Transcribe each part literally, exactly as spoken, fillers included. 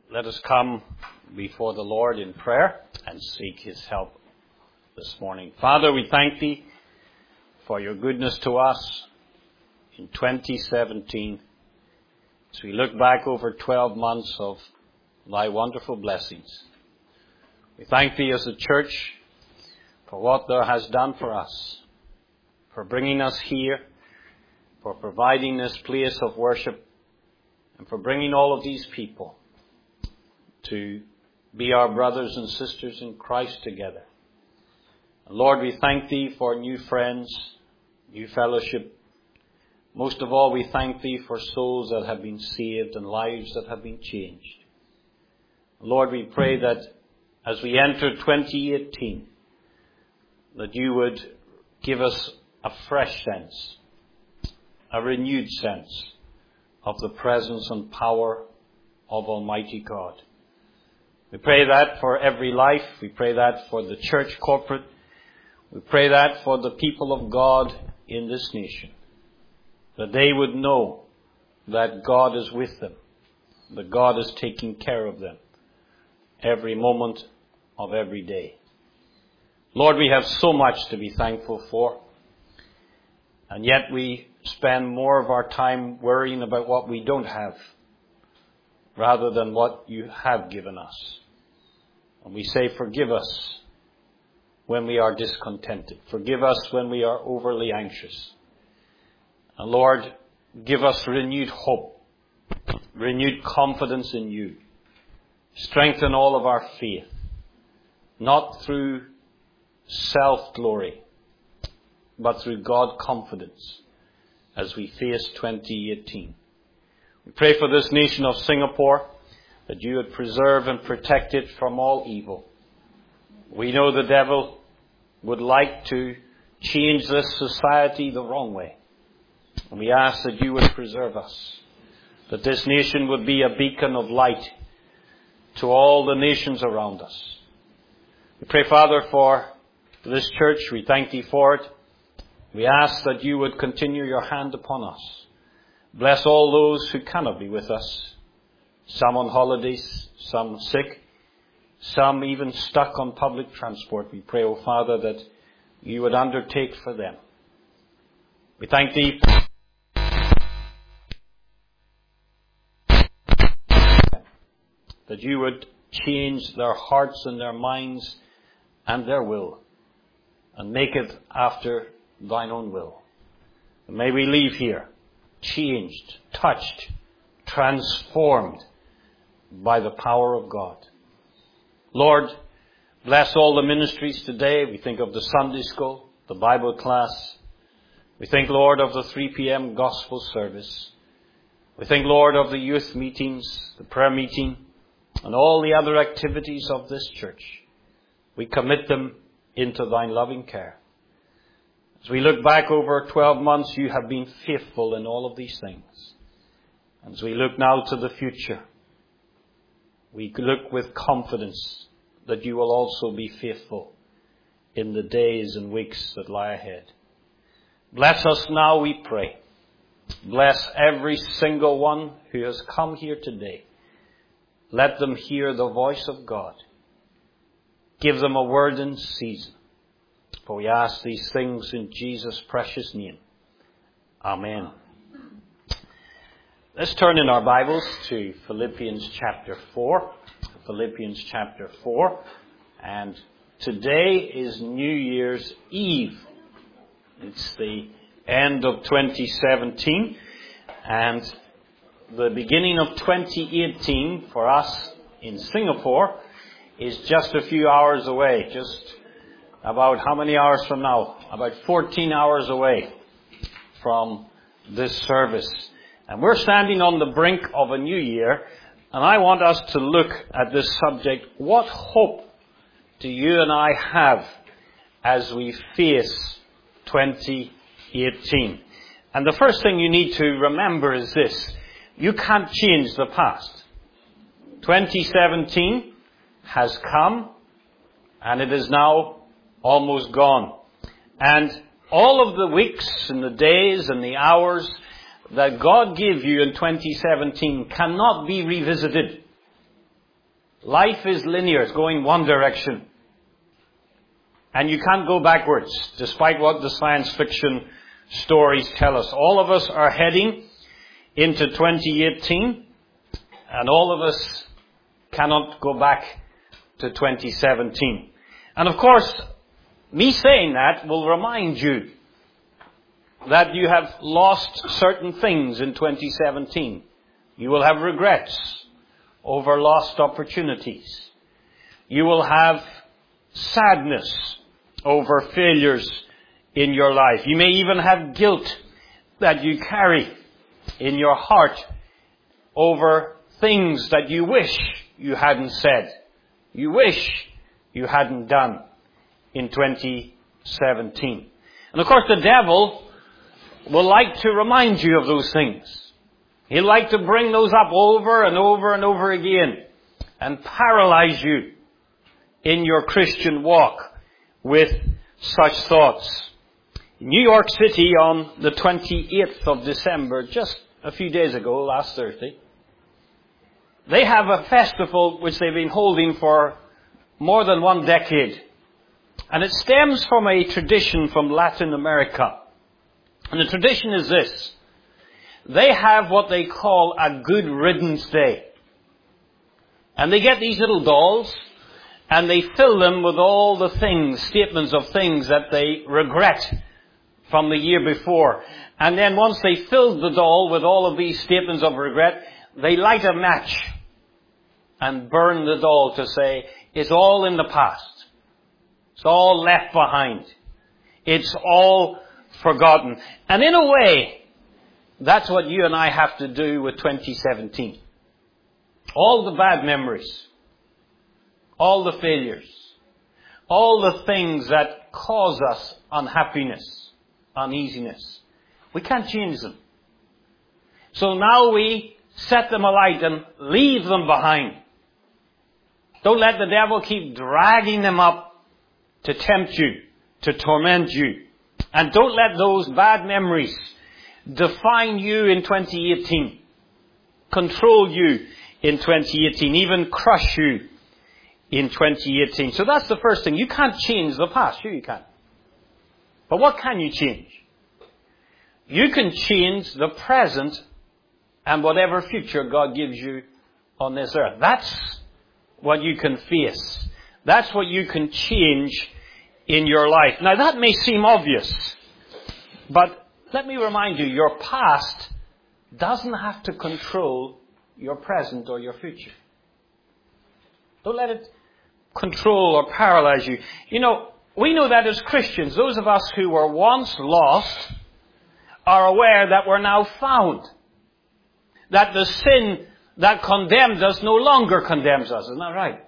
Let us come before the Lord in prayer and seek His help this morning. Father, we thank Thee for Your goodness to us in twenty seventeen. As we look back over twelve months of Thy wonderful blessings, we thank Thee as a church for what Thou hast done for us, for bringing us here, for providing this place of worship, and for bringing all of these people to be our brothers and sisters in Christ together. And Lord, we thank Thee for new friends, new fellowship. Most of all, we thank Thee for souls that have been saved and lives that have been changed. Lord, we pray that as we enter twenty eighteen, that You would give us a fresh sense, a renewed sense of the presence and power of Almighty God. We pray that for every life. We pray that for the church corporate. We pray that for the people of God in this nation, that they would know that God is with them, that God is taking care of them every moment of every day. Lord, we have so much to be thankful for, and yet we spend more of our time worrying about what we don't have rather than what You have given us. And we say, forgive us when we are discontented. Forgive us when we are overly anxious. And Lord, give us renewed hope, renewed confidence in You. Strengthen all of our faith, not through self-glory, but through God confidence as we face twenty eighteen. We pray for this nation of Singapore, that You would preserve and protect it from all evil. We know the devil would like to change this society the wrong way. And we ask that You would preserve us, that this nation would be a beacon of light to all the nations around us. We pray, Father, for this church. We thank Thee for it. We ask that You would continue Your hand upon us. Bless all those who cannot be with us. Some on holidays, some sick, some even stuck on public transport. We pray, O Father, that You would undertake for them. We thank Thee that You would change their hearts and their minds and their will, and make it after Thine own will. And may we leave here changed, touched, transformed by the power of God. Lord, bless all the ministries today. We think of the Sunday school, the Bible class. We think, Lord, of the three p.m. gospel service. We think, Lord, of the youth meetings, the prayer meeting, and all the other activities of this church. We commit them into Thine loving care. As we look back over twelve months, You have been faithful in all of these things. As we look now to the future, we look with confidence that You will also be faithful in the days and weeks that lie ahead. Bless us now, we pray. Bless every single one who has come here today. Let them hear the voice of God. Give them a word in season. For we ask these things in Jesus' precious name. Amen. Let's turn in our Bibles to Philippians chapter four. Philippians chapter four. And today is New Year's Eve. It's the end of twenty seventeen. And the beginning of twenty eighteen for us in Singapore is just a few hours away. Just about how many hours from now? About fourteen hours away from this service. And we're standing on the brink of a new year, and I want us to look at this subject. What hope do you and I have as we face twenty eighteen? And the first thing you need to remember is this. You can't change the past. twenty seventeen has come, and it is now almost gone. And all of the weeks and the days and the hours that God gave you in twenty seventeen cannot be revisited. Life is linear. It's going one direction. And you can't go backwards, despite what the science fiction stories tell us. All of us are heading into twenty eighteen, and all of us cannot go back to twenty seventeen. And of course, me saying that will remind you that you have lost certain things in twenty seventeen. You will have regrets over lost opportunities. You will have sadness over failures in your life. You may even have guilt that you carry in your heart over things that you wish you hadn't said, you wish you hadn't done in twenty seventeen. And of course the devil will like to remind you of those things. He'll like to bring those up over and over and over again and paralyze you in your Christian walk with such thoughts. In New York City on the twenty-eighth of December, just a few days ago, last Thursday, they have a festival which they've been holding for more than one decade. And it stems from a tradition from Latin America. And the tradition is this. They have what they call a Good Riddance Day. And they get these little dolls and they fill them with all the things, statements of things that they regret from the year before. And then once they filled the doll with all of these statements of regret, they light a match and burn the doll to say, it's all in the past. It's all left behind. It's all forgotten. And in a way, that's what you and I have to do with twenty seventeen. All the bad memories, all the failures, all the things that cause us unhappiness, uneasiness. We can't change them. So now we set them alight and leave them behind. Don't let the devil keep dragging them up to tempt you, to torment you. And don't let those bad memories define you in twenty eighteen, control you in twenty eighteen, even crush you in twenty eighteen. So that's the first thing. You can't change the past. Sure you can. But what can you change? You can change the present and whatever future God gives you on this earth. That's what you can face. That's what you can change in your life. Now that may seem obvious, but let me remind you, your past doesn't have to control your present or your future. Don't let it control or paralyze you. You know, we know that as Christians, those of us who were once lost are aware that we're now found. That the sin that condemned us no longer condemns us. Isn't that right?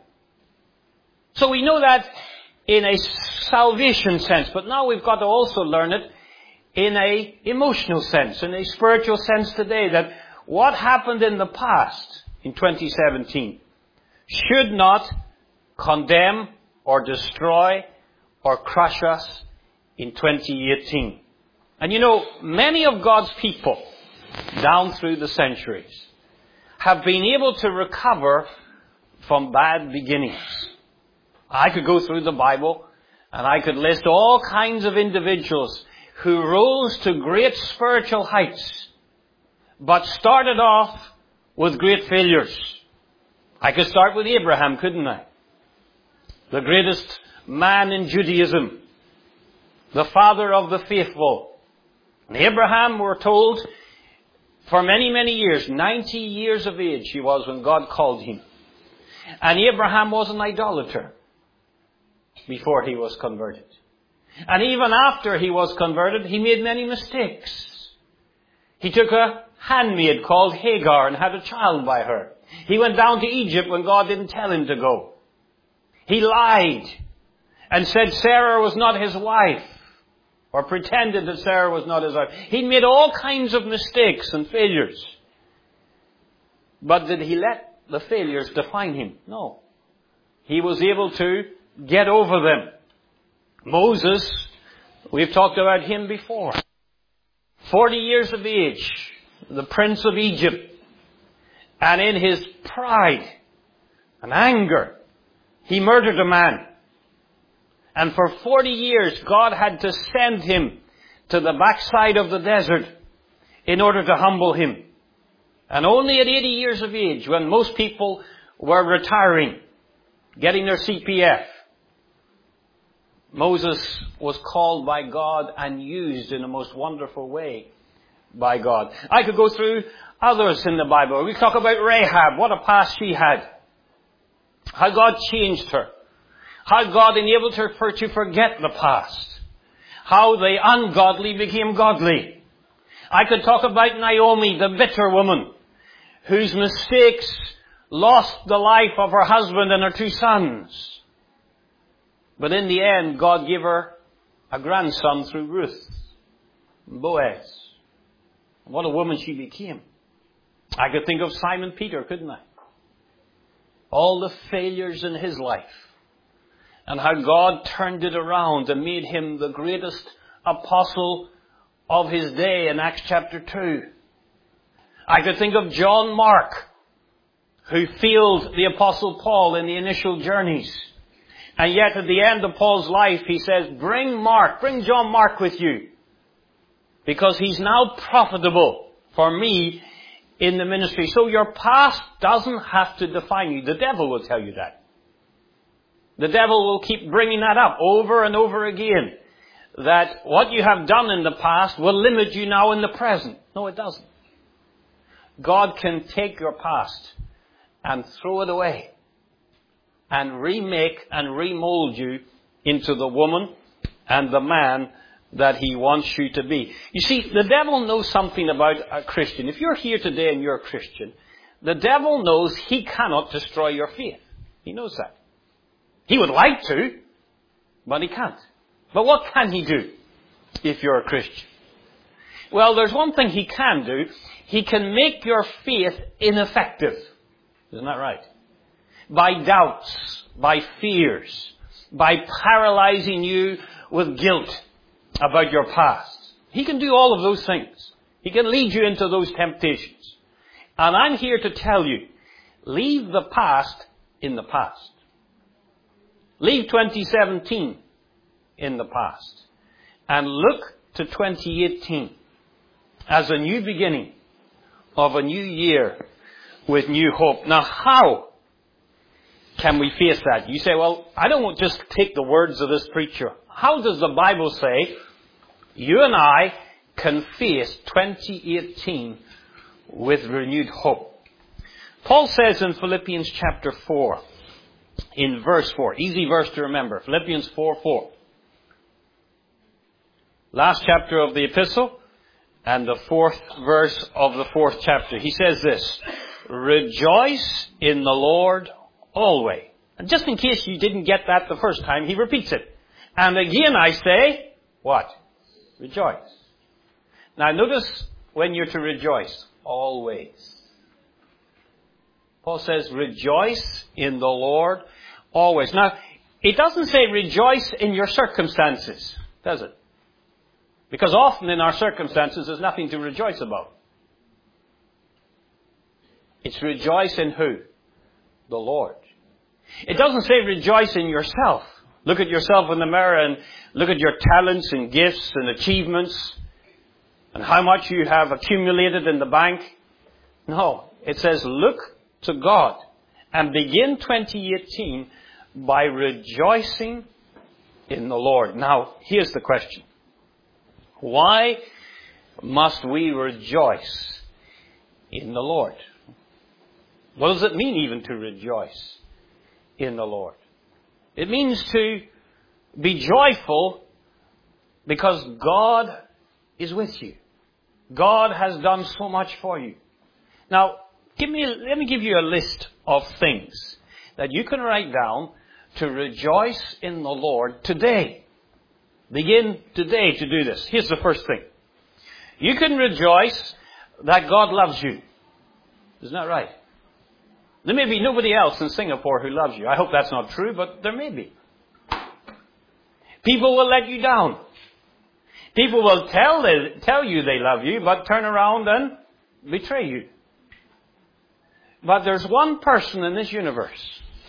So we know that in a salvation sense, but now we've got to also learn it in a emotional sense, in a spiritual sense today, that what happened in the past, in twenty seventeen, should not condemn or destroy or crush us in twenty eighteen. And you know, many of God's people, down through the centuries, have been able to recover from bad beginnings. I could go through the Bible and I could list all kinds of individuals who rose to great spiritual heights, but started off with great failures. I could start with Abraham, couldn't I? The greatest man in Judaism, the father of the faithful. And Abraham, we're told, for many, many years, ninety years of age he was when God called him. And Abraham was an idolater before he was converted. And even after he was converted, he made many mistakes. He took a handmaid called Hagar and had a child by her. He went down to Egypt when God didn't tell him to go. He lied and said Sarah was not his wife, or pretended that Sarah was not his wife. He made all kinds of mistakes and failures. But did he let the failures define him? No. He was able to get over them. Moses, we've talked about him before. Forty years of age, the prince of Egypt. And in his pride and anger. He murdered a man. And for forty years, God had to send him to the backside of the desert in order to humble him. And only at eighty years of age, when most people were retiring, getting their C P F, Moses was called by God and used in a most wonderful way by God. I could go through others in the Bible. We talk about Rahab, what a past she had. How God changed her. How God enabled her for, to forget the past. How the ungodly became godly. I could talk about Naomi, the bitter woman, whose mistakes lost the life of her husband and her two sons. But in the end, God gave her a grandson through Ruth, Boaz. What a woman she became. I could think of Simon Peter, couldn't I? All the failures in his life. And how God turned it around and made him the greatest apostle of his day in Acts chapter two. I could think of John Mark, who failed the apostle Paul in the initial journeys. And yet at the end of Paul's life, he says, bring Mark, bring John Mark with you. Because he's now profitable for me in the ministry. So your past doesn't have to define you. The devil will tell you that. The devil will keep bringing that up over and over again. That what you have done in the past will limit you now in the present. No, it doesn't. God can take your past and throw it away. And remake and remold you into the woman and the man that he wants you to be. You see, the devil knows something about a Christian. If you're here today and you're a Christian, the devil knows he cannot destroy your faith. He knows that. He would like to, but he can't. But what can he do if you're a Christian? Well, there's one thing he can do. He can make your faith ineffective. Isn't that right? By doubts, by fears, by paralyzing you with guilt about your past. He can do all of those things. He can lead you into those temptations. And I'm here to tell you, leave the past in the past. Leave twenty seventeen in the past. And look to twenty eighteen as a new beginning of a new year with new hope. Now, how can we face that? You say, well, I don't want just take the words of this preacher. How does the Bible say you and I can face twenty eighteen with renewed hope? Paul says in Philippians chapter four, in verse four, easy verse to remember, Philippians four four. Last chapter of the epistle and the fourth verse of the fourth chapter. He says this, rejoice in the Lord always. And just in case you didn't get that the first time, he repeats it. And again I say, what? Rejoice. Now notice when you're to rejoice, always. Paul says, rejoice in the Lord always. Now, it doesn't say rejoice in your circumstances, does it? Because often in our circumstances, there's nothing to rejoice about. It's rejoice in who? The Lord. It doesn't say rejoice in yourself. Look at yourself in the mirror and look at your talents and gifts and achievements and how much you have accumulated in the bank. No, it says look to God and begin twenty eighteen by rejoicing in the Lord. Now, here's the question. Why must we rejoice in the Lord? What does it mean even to rejoice in the Lord? It means to be joyful because God is with you. God has done so much for you. Now, give me, let me give you a list of things that you can write down to rejoice in the Lord today. Begin today to do this. Here's the first thing. You can rejoice that God loves you. Isn't that right? There may be nobody else in Singapore who loves you. I hope that's not true, but there may be. People will let you down. People will tell they, tell you they love you, but turn around and betray you. But there's one person in this universe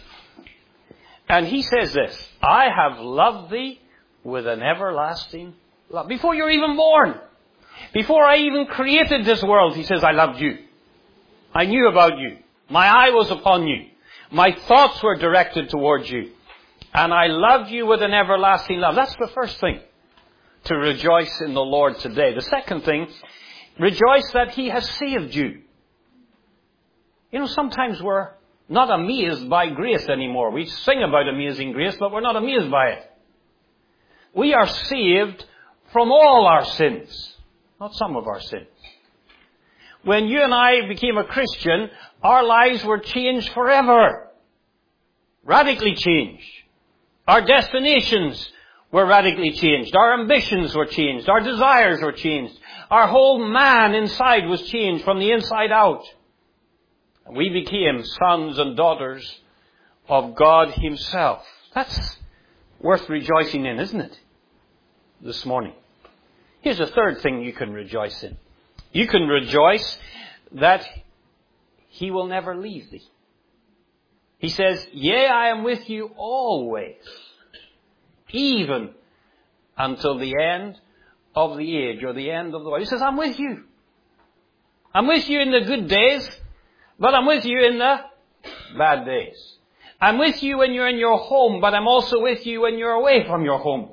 And he says this, I have loved thee with an everlasting love. Before you're even born, before I even created this world, he says, I loved you. I knew about you. My eye was upon you. My thoughts were directed towards you. And I loved you with an everlasting love. That's the first thing, to rejoice in the Lord today. The second thing, rejoice that he has saved you. You know, sometimes we're not amazed by grace anymore. We sing about amazing grace, but we're not amazed by it. We are saved from all our sins, not some of our sins. When you and I became a Christian, our lives were changed forever. Radically changed. Our destinations were radically changed. Our ambitions were changed. Our desires were changed. Our whole man inside was changed from the inside out. And we became sons and daughters of God himself. That's worth rejoicing in, isn't it? This morning. Here's a third thing you can rejoice in. You can rejoice that he will never leave thee. He says, yea, I am with you always, even until the end of the age, or the end of the world. He says, I'm with you. I'm with you in the good days, but I'm with you in the bad days. I'm with you when you're in your home, but I'm also with you when you're away from your home.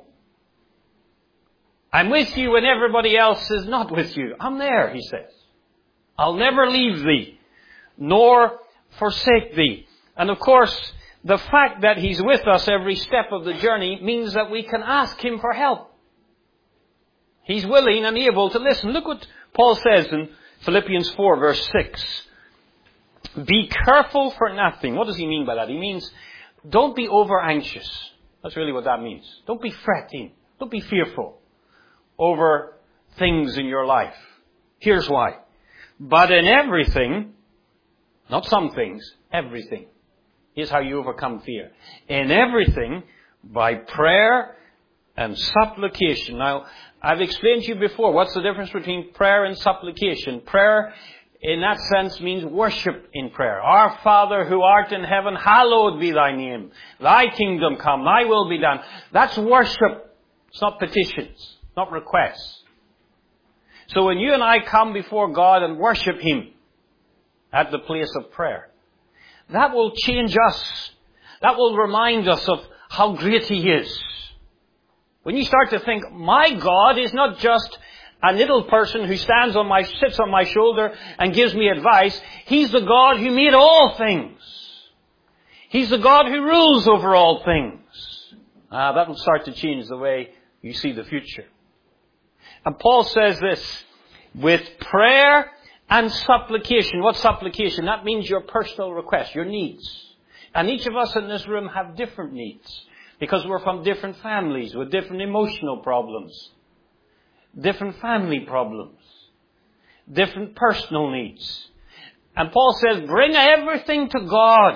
I'm with you when everybody else is not with you. I'm there, he says. I'll never leave thee, nor forsake thee. And of course, the fact that he's with us every step of the journey means that we can ask him for help. He's willing and able to listen. Look what Paul says in Philippians four, verse six. Be careful for nothing. What does he mean by that? He means, don't be over anxious. That's really what that means. Don't be fretting. Don't be fearful over things in your life. Here's why. But in everything, not some things, everything. Here's how you overcome fear. In everything, by prayer and supplication. Now, I've explained to you before, what's the difference between prayer and supplication? Prayer, in that sense, means worship in prayer. Our Father who art in heaven, hallowed be thy name. Thy kingdom come, thy will be done. That's worship. It's not petitions, not requests. So when you and I come before God and worship him at the place of prayer, that will change us. That will remind us of how great he is. When you start to think, my God is not just a little person who stands on my, sits on my shoulder and gives me advice. He's the God who made all things. He's the God who rules over all things. Ah, that will start to change the way you see the future. And Paul says this, with prayer and supplication. What's supplication? That means your personal request, your needs. And each of us in this room have different needs. Because we're from different families with different emotional problems. Different family problems. Different personal needs. And Paul says, bring everything to God.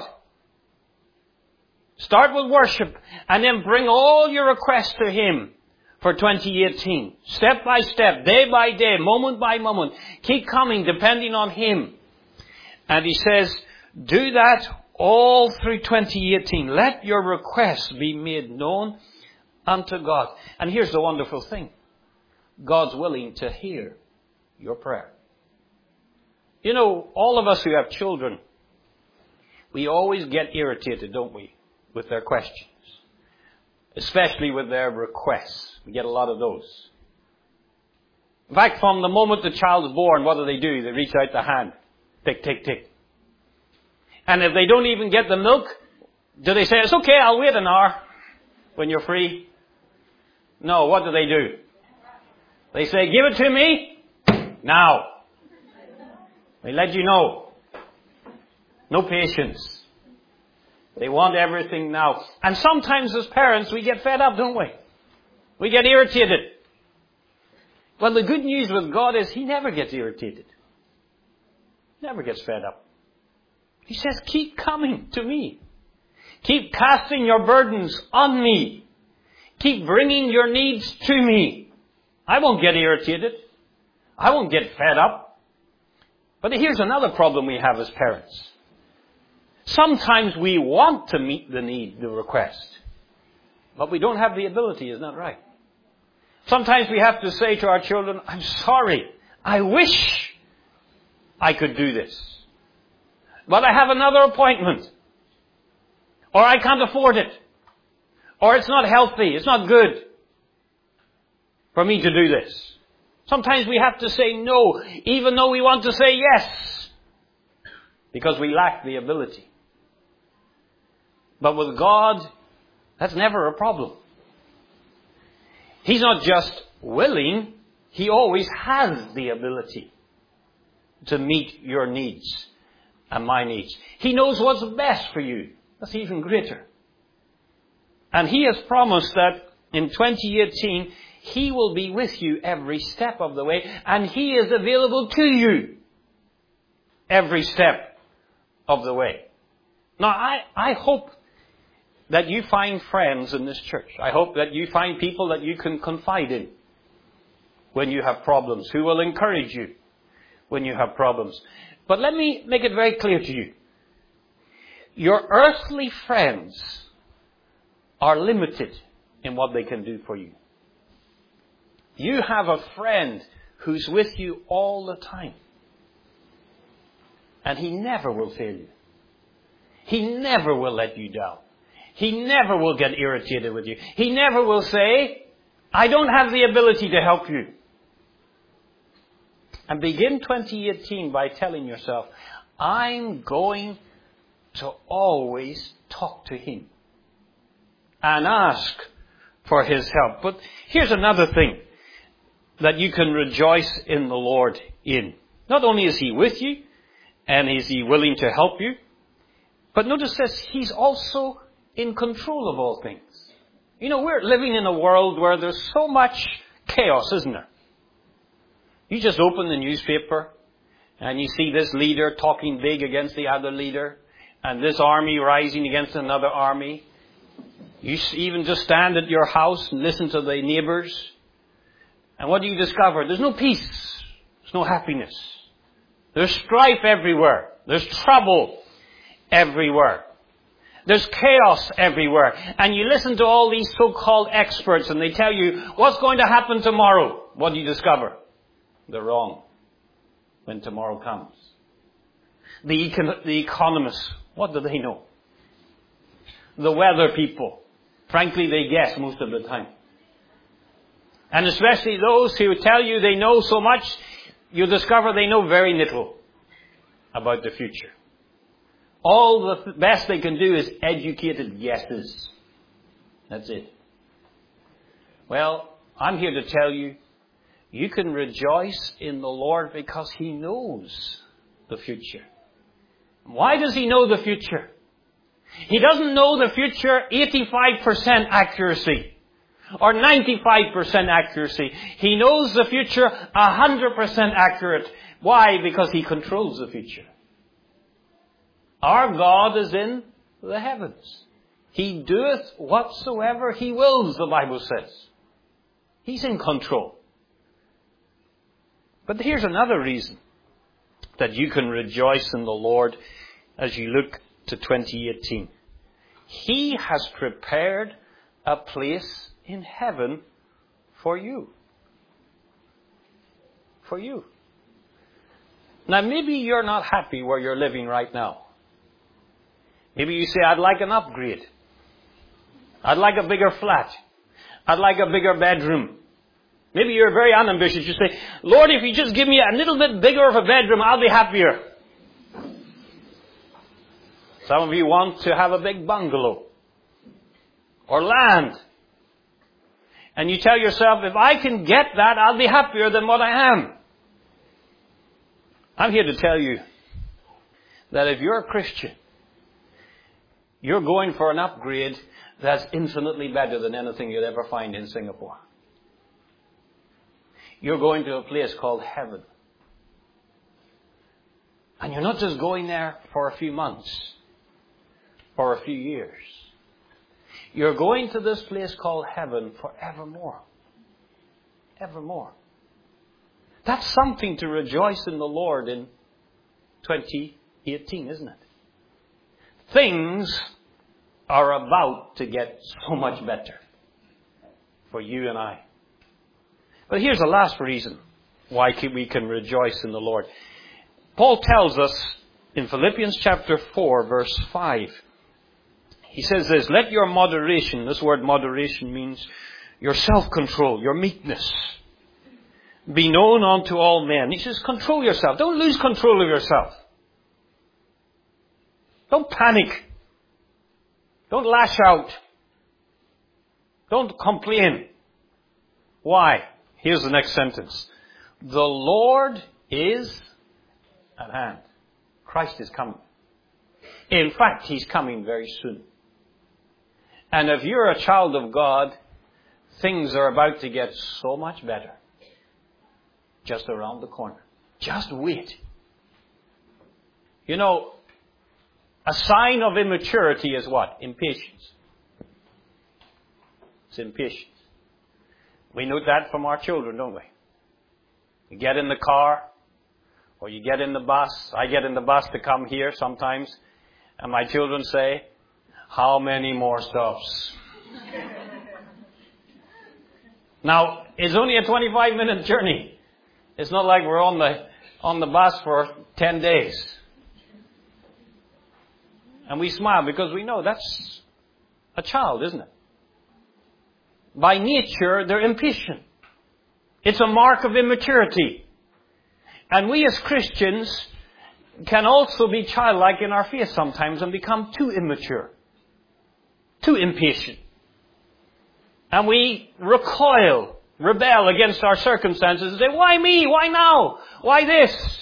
Start with worship and then bring all your requests to him for twenty eighteen. Step by step, day by day, moment by moment. Keep coming depending on him. And he says, do that all through twenty eighteen. Let your requests be made known unto God. And here's the wonderful thing. God's willing to hear your prayer. You know, all of us who have children, we always get irritated, don't we, with their questions. Especially with their requests. We get a lot of those. In fact, from the moment the child is born, what do they do? They reach out the hand. Tick, tick, tick. And if they don't even get the milk, do they say, it's okay, I'll wait an hour when you're free? No, what do they do? They say, give it to me now. They let you know. No patience. They want everything now. And sometimes as parents, we get fed up, don't we? We get irritated. Well, the good news with God is he never gets irritated. Never gets fed up. He says, keep coming to me. Keep casting your burdens on me. Keep bringing your needs to me. I won't get irritated. I won't get fed up. But here's another problem we have as parents. Sometimes we want to meet the need, the request, but we don't have the ability, isn't that right? Sometimes we have to say to our children, I'm sorry, I wish I could do this, but I have another appointment, or I can't afford it, or it's not healthy, it's not good for me to do this. Sometimes we have to say no, even though we want to say yes, because we lack the ability. But with God, that's never a problem. He's not just willing, He always has the ability to meet your needs and my needs. He knows what's best for you. That's even greater. And He has promised that in twenty eighteen, He will be with you every step of the way, and He is available to you every step of the way. Now, I, I hope that you find friends in this church. I hope that you find people that you can confide in when you have problems, who will encourage you when you have problems. But let me make it very clear to you. Your earthly friends are limited in what they can do for you. You have a friend who's with you all the time. And He never will fail you. He never will let you down. He never will get irritated with you. He never will say, I don't have the ability to help you. And begin twenty eighteen by telling yourself, I'm going to always talk to Him and ask for His help. But here's another thing that you can rejoice in the Lord in. Not only is He with you, and is He willing to help you, but notice this, He's also in control of all things. You know, we're living in a world where there's so much chaos, isn't there? You just open the newspaper and you see this leader talking big against the other leader, and this army rising against another army. You even just stand at your house and listen to the neighbors. And what do you discover? There's no peace. There's no happiness. There's strife everywhere. There's trouble everywhere. There's chaos everywhere. And you listen to all these so-called experts and they tell you what's going to happen tomorrow. What do you discover? They're wrong when tomorrow comes. The, econ- the economists, what do they know? The weather people, frankly, they guess most of the time. And especially those who tell you they know so much, you discover they know very little about the future. All the best they can do is educated guesses. That's it. Well, I'm here to tell you, you can rejoice in the Lord because He knows the future. Why does He know the future? He doesn't know the future eighty-five percent accuracy or ninety-five percent accuracy. He knows the future one hundred percent accurate. Why? Because He controls the future. Our God is in the heavens. He doeth whatsoever He wills, the Bible says. He's in control. But here's another reason that you can rejoice in the Lord as you look to twenty eighteen. He has prepared a place in heaven for you. For you. Now maybe you're not happy where you're living right now. Maybe you say, I'd like an upgrade. I'd like a bigger flat. I'd like a bigger bedroom. Maybe you're very unambitious. You say, Lord, if you just give me a little bit bigger of a bedroom, I'll be happier. Some of you want to have a big bungalow or land. And you tell yourself, if I can get that, I'll be happier than what I am. I'm here to tell you that if you're a Christian, you're going for an upgrade that's infinitely better than anything you'll ever find in Singapore. You're going to a place called heaven. And you're not just going there for a few months or a few years. You're going to this place called heaven forevermore. Evermore. That's something to rejoice in the Lord in twenty eighteen, isn't it? things are about to get so much better for you and I. But here's the last reason why we can rejoice in the Lord. Paul tells us in Philippians chapter four, verse five, he says this, let your moderation, this word moderation means your self-control, your meekness, be known unto all men. He says, control yourself. Don't lose control of yourself. Don't panic. Don't lash out. Don't complain. Why? Here's the next sentence. The Lord is at hand. Christ is coming. In fact, He's coming very soon. And if you're a child of God, things are about to get so much better. Just around the corner. Just wait. You know, a sign of immaturity is what? Impatience. It's impatience. We note that from our children, don't we? You get in the car, or you get in the bus. I get in the bus to come here sometimes, and my children say, how many more stops? Now, it's only a twenty-five minute journey. It's not like we're on the on the bus for ten days. And we smile because we know that's a child, isn't it? By nature, they're impatient. It's a mark of immaturity. And we as Christians can also be childlike in our faith sometimes and become too immature, too impatient. And we recoil, rebel against our circumstances and say, why me? Why now? Why this?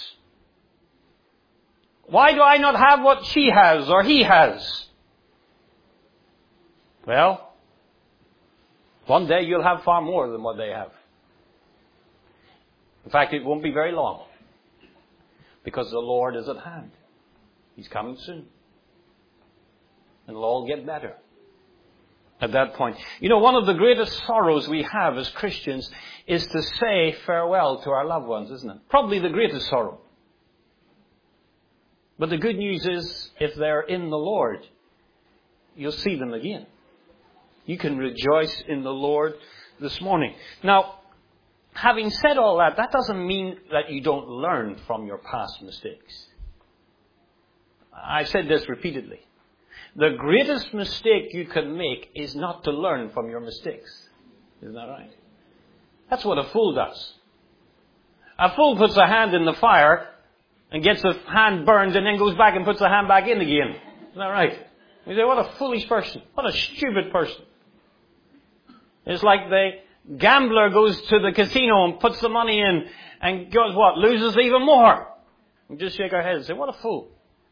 Why do I not have what she has or he has? Well, one day you'll have far more than what they have. In fact, it won't be very long. Because the Lord is at hand. He's coming soon. And it'll all get better at that point. You know, one of the greatest sorrows we have as Christians is to say farewell to our loved ones, isn't it? Probably the greatest sorrow. But the good news is, if they're in the Lord, you'll see them again. You can rejoice in the Lord this morning. Now, having said all that, that doesn't mean that you don't learn from your past mistakes. I've said this repeatedly. The greatest mistake you can make is not to learn from your mistakes. Isn't that right? That's what a fool does. A fool puts a hand in the fire and gets the hand burned and then goes back and puts the hand back in again. Isn't that right? You say, what a foolish person. What a stupid person. It's like the gambler goes to the casino and puts the money in and goes what? Loses even more. We just shake our heads and say, what a fool.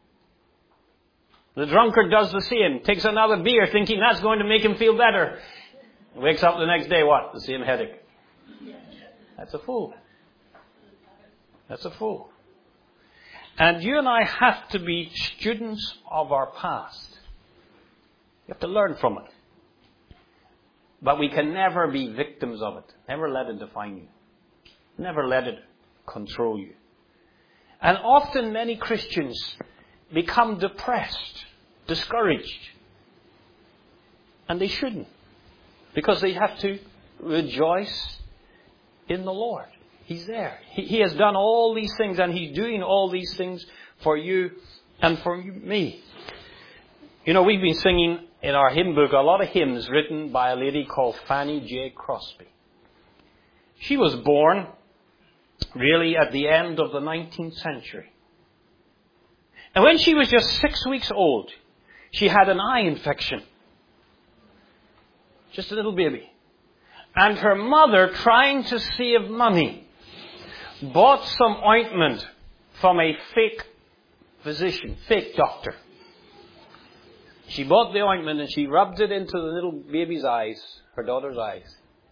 The drunkard does the same. Takes another beer thinking that's going to make him feel better. Wakes up the next day, what? The same headache. That's a fool. That's a fool. And you and I have to be students of our past. You have to learn from it. But we can never be victims of it. Never let it define you. Never let it control you. And often many Christians become depressed, discouraged. And they shouldn't. Because they have to rejoice in the Lord. He's there. He, he has done all these things, and He's doing all these things for you and for you, me. You know, we've been singing in our hymn book a lot of hymns written by a lady called Fanny J. Crosby. She was born really at the end of the nineteenth century. And when she was just six weeks old, she had an eye infection. Just a little baby. And her mother, trying to save money, bought some ointment from a fake physician, fake doctor. She bought the ointment and she rubbed it into the little baby's eyes, her daughter's eyes.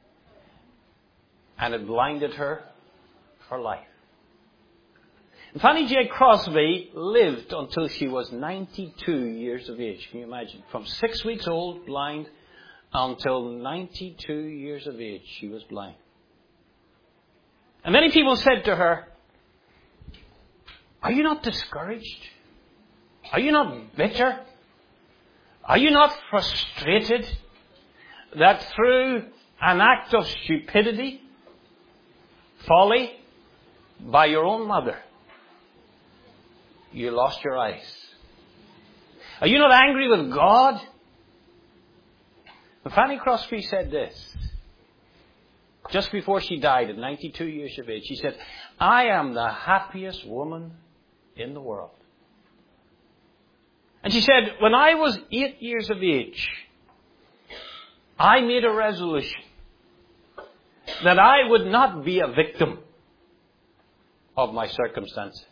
And it blinded her for life. And Fanny J. Crosby lived until she was ninety-two years of age. Can you imagine? From six weeks old, blind, until ninety-two years of age, she was blind. And many people said to her, are you not discouraged? Are you not bitter? Are you not frustrated that through an act of stupidity, folly, by your own mother, you lost your eyes? Are you not angry with God? And Fanny Crosby said this, just before she died at ninety-two years of age. She said, I am the happiest woman in the world. And she said, when I was eight years of age, I made a resolution that I would not be a victim of my circumstances,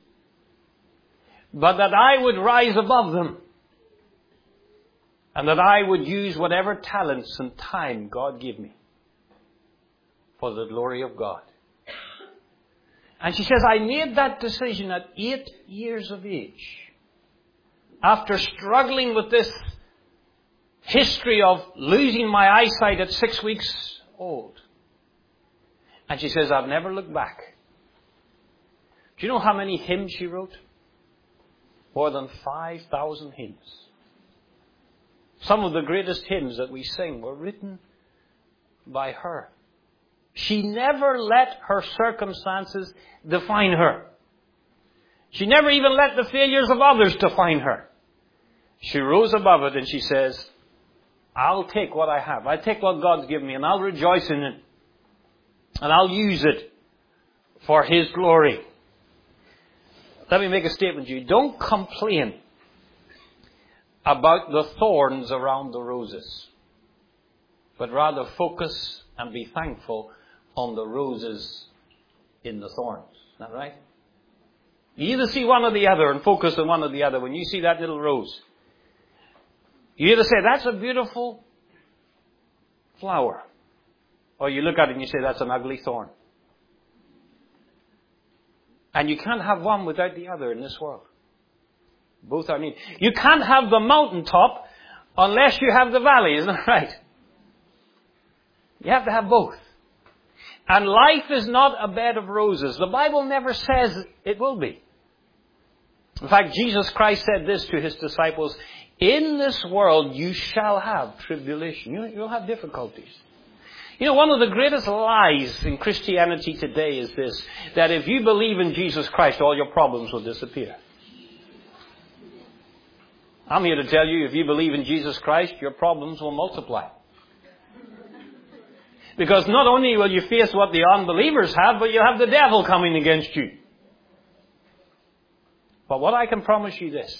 but that I would rise above them, and that I would use whatever talents and time God gave me for the glory of God. And she says, I made that decision at eight years of age, after struggling with this history of losing my eyesight at six weeks old. And she says, I've never looked back. Do you know how many hymns she wrote? More than five thousand hymns. Some of the greatest hymns that we sing were written by her. She never let her circumstances define her. She never even let the failures of others define her. She rose above it and she says, I'll take what I have. I'll take what God's given me and I'll rejoice in it. And I'll use it for His glory. Let me make a statement to you. Don't complain about the thorns around the roses, but rather focus and be thankful on the roses in the thorns. Is that right? You either see one or the other and focus on one or the other. When you see that little rose, you either say, that's a beautiful flower, or you look at it and you say, that's an ugly thorn. And you can't have one without the other in this world. Both are needed. You can't have the mountaintop unless you have the valley, isn't that right? You have to have both. And life is not a bed of roses. The Bible never says it will be. In fact, Jesus Christ said this to His disciples, in this world you shall have tribulation. You'll have difficulties. You know, one of the greatest lies in Christianity today is this, that if you believe in Jesus Christ, all your problems will disappear. I'm here to tell you, if you believe in Jesus Christ, your problems will multiply. Because not only will you face what the unbelievers have, but you'll have the devil coming against you. But what I can promise you this,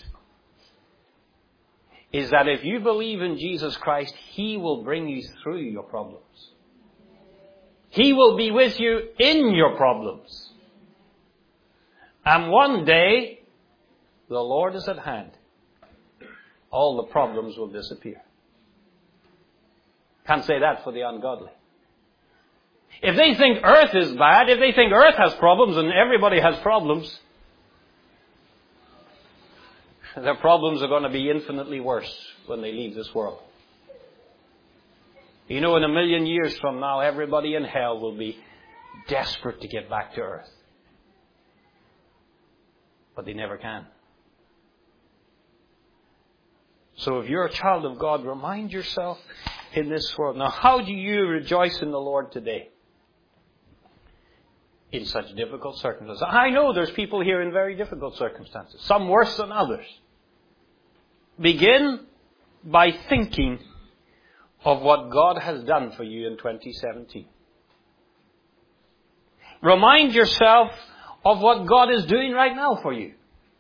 is that if you believe in Jesus Christ, He will bring you through your problems. He will be with you in your problems. And one day, the Lord is at hand. All the problems will disappear. Can't say that for the ungodly. If they think earth is bad, if they think earth has problems and everybody has problems, their problems are going to be infinitely worse when they leave this world. You know, in a million years from now, everybody in hell will be desperate to get back to earth. But they never can. So if you're a child of God, remind yourself in this world. Now, how do you rejoice in the Lord today? In such difficult circumstances. I know there's people here in very difficult circumstances. Some worse than others. Begin by thinking of what God has done for you in twenty seventeen. Remind yourself of what God is doing right now for you.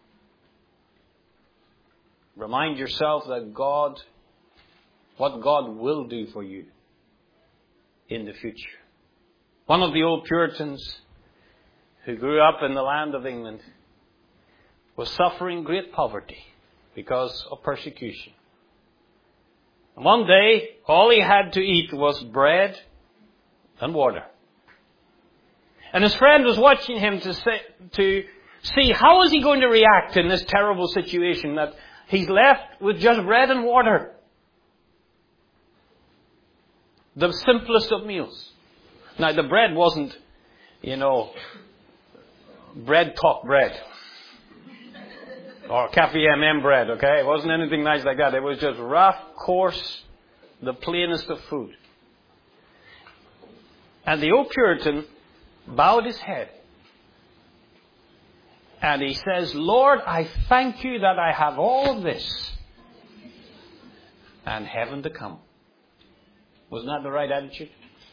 Remind yourself that God, what God will do for you in the future. One of the old Puritans who grew up in the land of England was suffering great poverty because of persecution. And one day, all he had to eat was bread and water. And his friend was watching him to say, to see how is he going to react in this terrible situation that he's left with just bread and water. The simplest of meals. Now, the bread wasn't, you know, bread talk bread. Or Cafe M M bread, okay? It wasn't anything nice like that. It was just rough, coarse, the plainest of food. And the old Puritan bowed his head. And he says, Lord, I thank you that I have all of this and heaven to come. Wasn't that the right attitude?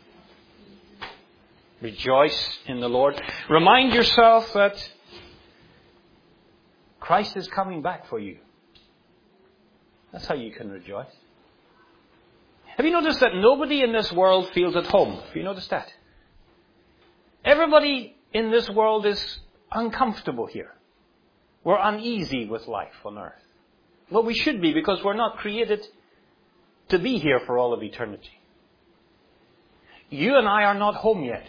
Rejoice in the Lord. Remind yourself that Christ is coming back for you. That's how you can rejoice. Have you noticed that nobody in this world feels at home? Have you noticed that? Everybody in this world is uncomfortable here. We're uneasy with life on earth. Well, we should be, because we're not created to be here for all of eternity. You and I are not home yet.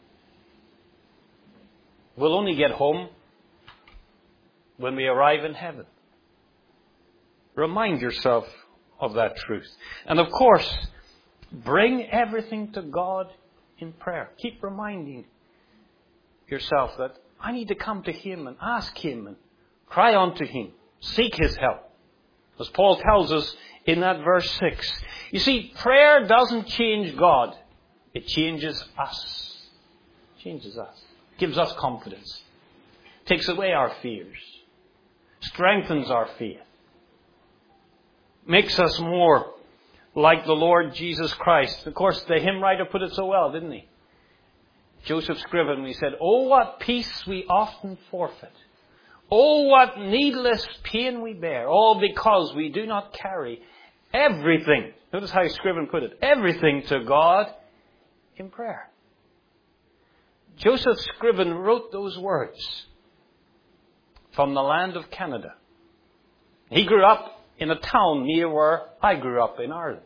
We'll only get home when we arrive in heaven. Remind yourself of that truth. And of course, bring everything to God in prayer. Keep reminding yourself that I need to come to Him and ask Him and cry unto Him. Seek His help. As Paul tells us in that verse six. You see, prayer doesn't change God. It changes us. It changes us. Gives us confidence. Takes away our fears. Strengthens our faith. Makes us more like the Lord Jesus Christ. Of course, the hymn writer put it so well, didn't he? Joseph Scriven, he said, "Oh, what peace we often forfeit. Oh, what needless pain we bear. All because we do not carry everything." Notice how Scriven put it. Everything to God in prayer. Joseph Scriven wrote those words from the land of Canada. He grew up in a town near where I grew up in Ireland.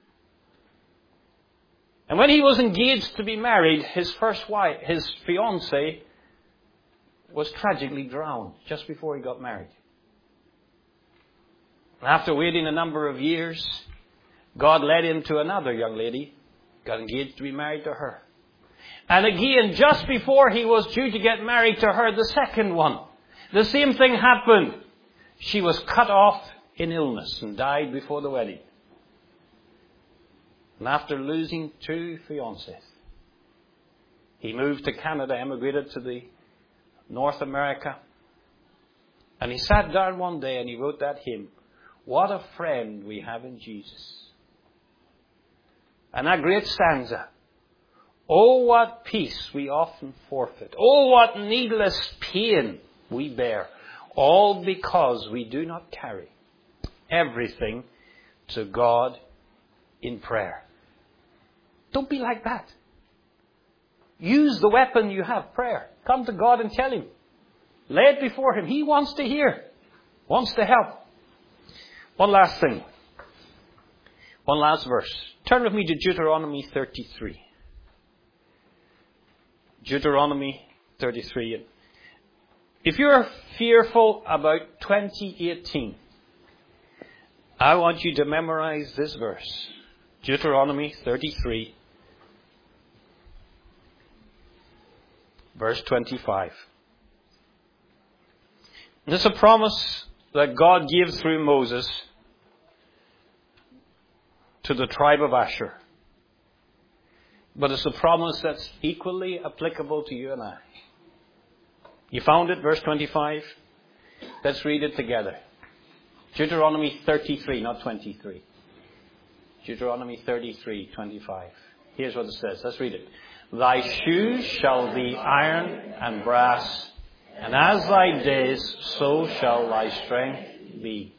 And when he was engaged to be married, his first wife, his fiancée, was tragically drowned just before he got married. And after waiting a number of years, God led him to another young lady, got engaged to be married to her. And again, just before he was due to get married to her, the second one, the same thing happened. She was cut off in illness and died before the wedding. And after losing two fiancés, he moved to Canada, emigrated to the North America. And he sat down one day and he wrote that hymn, "What a friend we have in Jesus." And that great stanza, "Oh, what peace we often forfeit. Oh, what needless pain we bear. All because we do not carry everything to God in prayer." Don't be like that. Use the weapon you have, prayer. Come to God and tell Him. Lay it before Him. He wants to hear. Wants to help. One last thing. One last verse. Turn with me to Deuteronomy thirty-three. Deuteronomy thirty-three. If you're fearful about twenty eighteen, I want you to memorize this verse. Deuteronomy thirty-three, verse twenty-five. This is a promise that God gave through Moses to the tribe of Asher. But it's a promise that's equally applicable to you and I. You found it, verse twenty-five? Let's read it together. Deuteronomy thirty-three, not twenty-three. Deuteronomy thirty-three, twenty-five. Here's what it says. Let's read it. "Thy shoes shall be iron and brass, and as thy days, so shall thy strength be."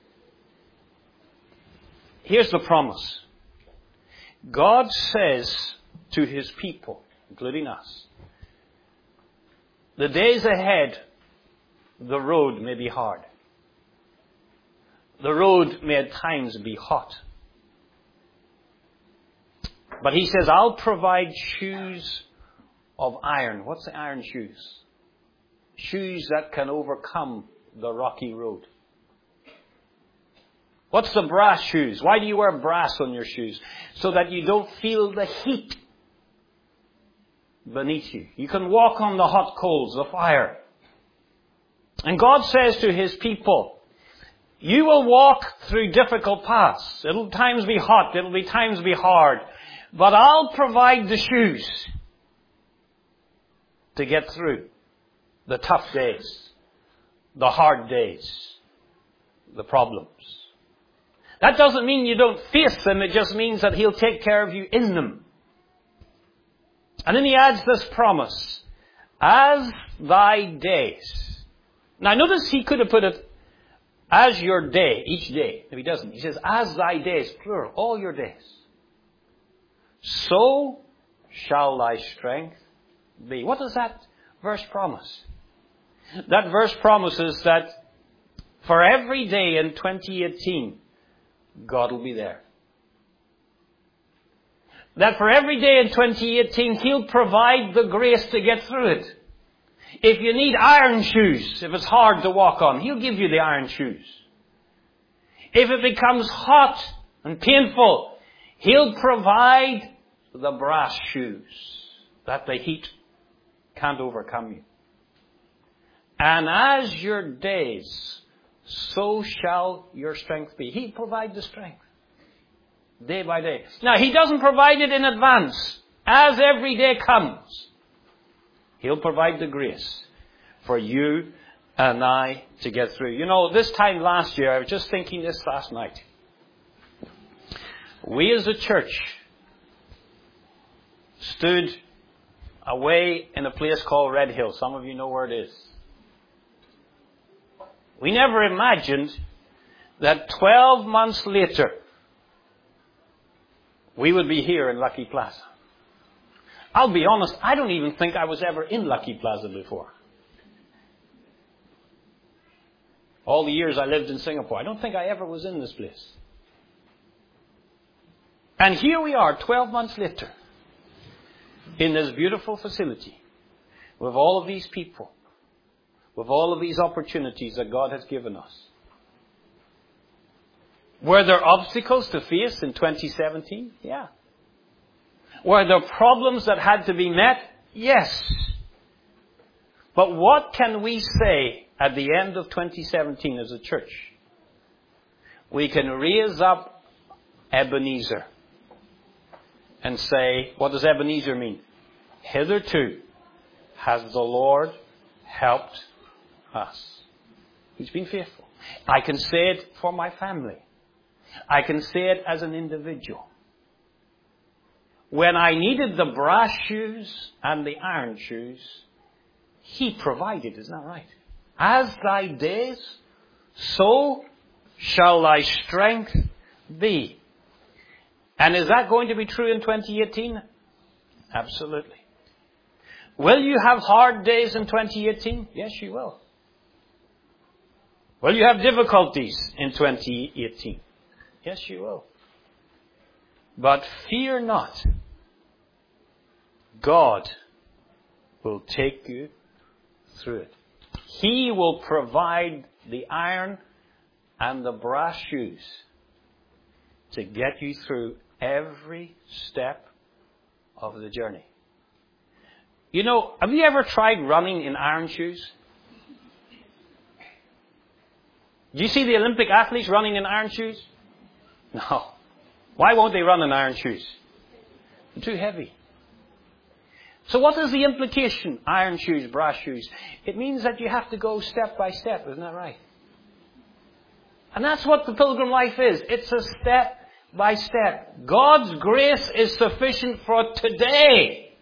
Here's the promise. God says to His people, including us, the days ahead, the road may be hard. The road may at times be hot. But He says, I'll provide shoes of iron. What's the iron shoes? Shoes that can overcome the rocky road. What's the brass shoes? Why do you wear brass on your shoes? So that you don't feel the heat beneath you. You can walk on the hot coals, the fire. And God says to His people, you will walk through difficult paths. It'll times be hot, it'll be times be hard. But I'll provide the shoes to get through the tough days, the hard days, the problems. That doesn't mean you don't face them, it just means that He'll take care of you in them. And then He adds this promise, as thy days. Now notice He could have put it as your day, each day. No, He doesn't. He says, as thy days, plural, all your days. So shall thy strength be. What does that verse promise? That verse promises that for every day in twenty eighteen, God will be there. That for every day in twenty eighteen, He'll provide the grace to get through it. If you need iron shoes, if it's hard to walk on, He'll give you the iron shoes. If it becomes hot and painful, He'll provide the brass shoes that the heat can't overcome you. And as your days, so shall your strength be. He'll provide the strength. Day by day. Now, He doesn't provide it in advance. As every day comes, He'll provide the grace for you and I to get through. You know, this time last year, I was just thinking this last night. We as a church stood away in a place called Red Hill. Some of you know where it is. We never imagined that twelve months later, we would be here in Lucky Plaza. I'll be honest, I don't even think I was ever in Lucky Plaza before. All the years I lived in Singapore, I don't think I ever was in this place. And here we are, twelve months later, in this beautiful facility, with all of these people, with all of these opportunities that God has given us. Were there obstacles to face in twenty seventeen? Yeah. Were there problems that had to be met? Yes. But what can we say at the end of twenty seventeen as a church? We can raise up Ebenezer and say, what does Ebenezer mean? Hitherto has the Lord helped us. He's been faithful. I can say it for my family. I can say it as an individual. When I needed the brass shoes and the iron shoes, He provided, isn't that right? As thy days, so shall thy strength be. And is that going to be true in twenty eighteen? Absolutely. Will you have hard days in twenty eighteen? Yes, you will. Will you have difficulties in twenty eighteen? Yes, you will. But fear not. God will take you through it. He will provide the iron and the brass shoes to get you through every step of the journey. You know, have you ever tried running in iron shoes? Do you see the Olympic athletes running in iron shoes? No. Why won't they run in iron shoes? They're too heavy. So what is the implication? Iron shoes, brass shoes. It means that you have to go step by step, isn't that right? And that's what the pilgrim life is. It's a step by step. God's grace is sufficient for today.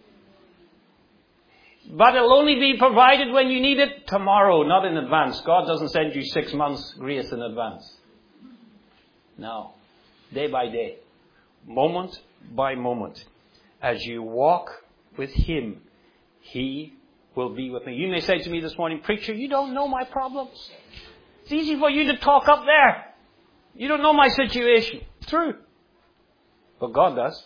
But it'll only be provided when you need it tomorrow, not in advance. God doesn't send you six months grace in advance. No. Day by day. Moment by moment. As you walk with Him, He will be with me. You may say to me this morning, preacher, you don't know my problems. It's easy for you to talk up there. You don't know my situation. True. But God does.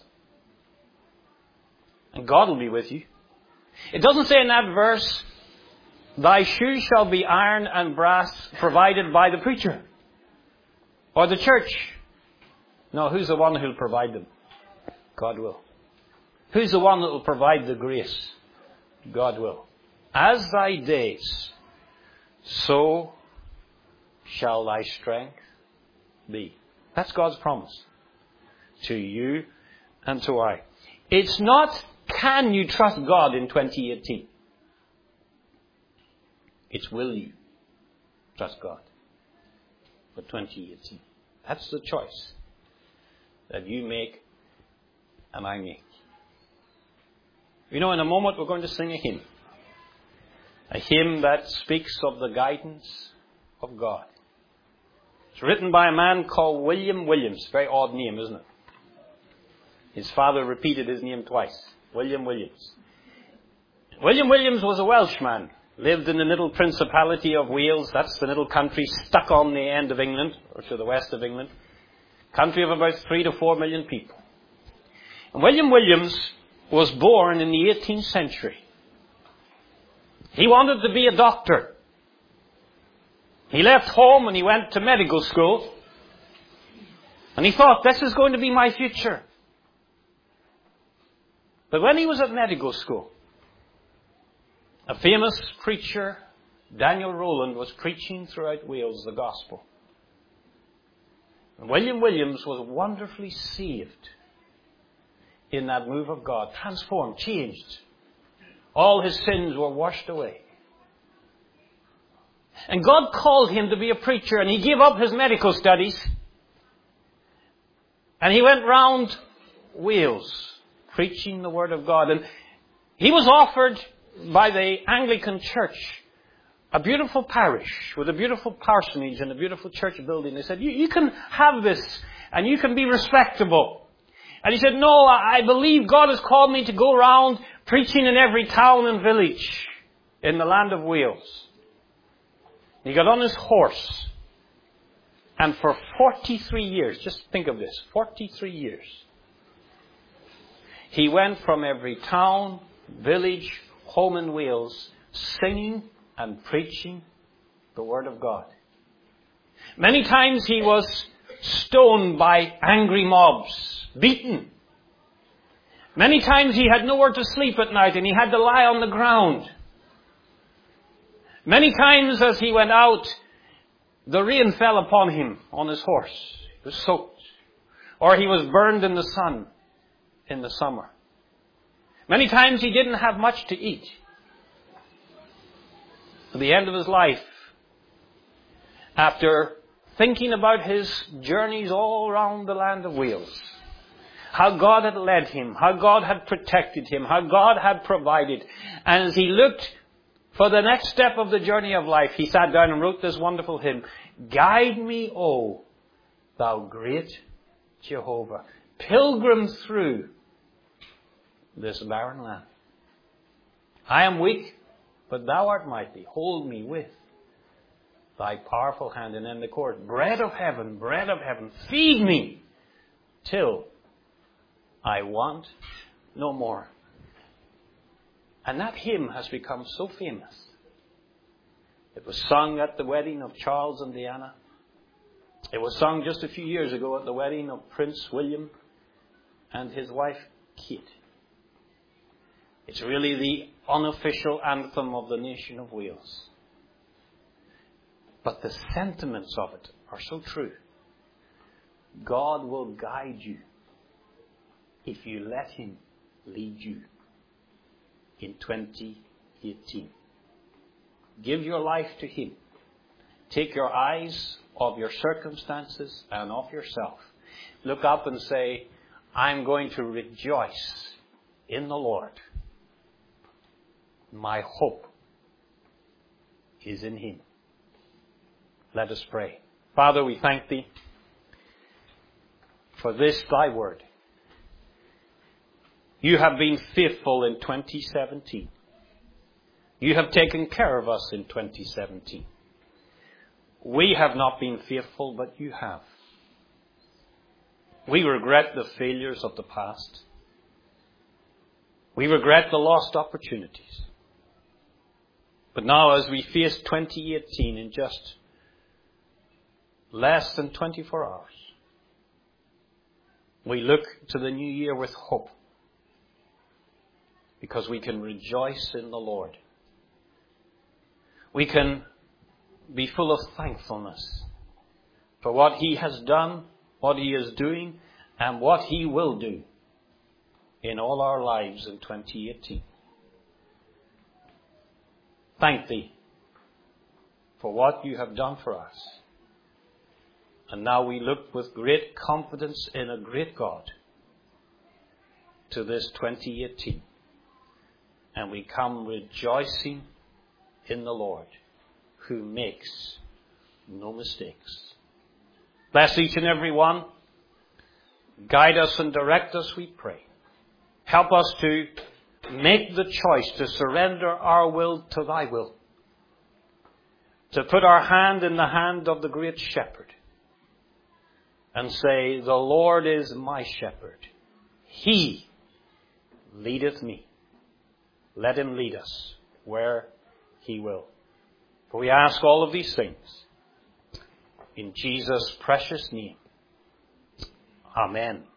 And God will be with you. It doesn't say in that verse, thy shoes shall be iron and brass provided by the preacher or the church. No, who's the one who will provide them? God will. Who's the one that will provide the grace? God will. As thy days, so shall thy strength be. That's God's promise to you and to I. It's not, can you trust God in twenty eighteen? It's, will you trust God for twenty eighteen? That's the choice that you make and I make. You know, in a moment we're going to sing a hymn. A hymn that speaks of the guidance of God. It's written by a man called William Williams. Very odd name, isn't it? His father repeated his name twice. William Williams. William Williams was a Welshman. Lived in the little Principality of Wales. That's the little country stuck on the end of England, or to the west of England. Country of about three to four million people. And William Williams was born in the eighteenth century. He wanted to be a doctor. He left home and he went to medical school. And he thought, this is going to be my future. But when he was at medical school, a famous preacher, Daniel Rowland, was preaching throughout Wales the gospel. And William Williams was wonderfully saved in that move of God, transformed, changed. All his sins were washed away. And God called him to be a preacher, and he gave up his medical studies. And he went round Wales preaching the word of God. And he was offered by the Anglican Church a beautiful parish with a beautiful parsonage and a beautiful church building. They said, you, you can have this and you can be respectable. And he said, no, I believe God has called me to go around preaching in every town and village in the land of Wales. He got on his horse, and for forty-three years, just think of this, forty-three years, he went from every town, village, home in Wales, singing and preaching the word of God. Many times he was stoned by angry mobs, beaten. Many times he had nowhere to sleep at night and he had to lie on the ground. Many times as he went out, the rain fell upon him on his horse. He was soaked. Or he was burned in the sun in the summer. Many times he didn't have much to eat. At the end of his life, after thinking about his journeys all around the land of Wales, how God had led him, how God had protected him, how God had provided, and as he looked for the next step of the journey of life, he sat down and wrote this wonderful hymn, Guide me, O thou great Jehovah, pilgrim through this barren land. I am weak, but thou art mighty. Hold me with thy powerful hand. And then the chorus, bread of heaven, bread of heaven, feed me till I want no more. And that hymn has become so famous. It was sung at the wedding of Charles and Diana. It was sung just a few years ago at the wedding of Prince William and his wife Kate. It's really the unofficial anthem of the nation of Wales. But the sentiments of it are so true. God will guide you if you let him lead you in twenty eighteen. Give your life to him. Take your eyes off your circumstances and off yourself. Look up and say, I'm going to rejoice in the Lord. My hope is in him. Let us pray. Father, we thank thee for this thy word. You have been faithful in twenty seventeen. You have taken care of us in twenty seventeen. We have not been faithful, but you have. We regret the failures of the past. We regret the lost opportunities. But now as we face twenty eighteen in just less than twenty-four hours, we look to the new year with hope. Because we can rejoice in the Lord. We can be full of thankfulness for what He has done, what He is doing, and what He will do in all our lives in twenty eighteen. Thank Thee for what You have done for us. And now we look with great confidence in a great God to this twenty eighteen. And we come rejoicing in the Lord, who makes no mistakes. Bless each and every one. Guide us and direct us, we pray. Help us to make the choice to surrender our will to Thy will. To put our hand in the hand of the great shepherd and say, the Lord is my shepherd. He leadeth me. Let Him lead us where He will. For we ask all of these things in Jesus' precious name. Amen.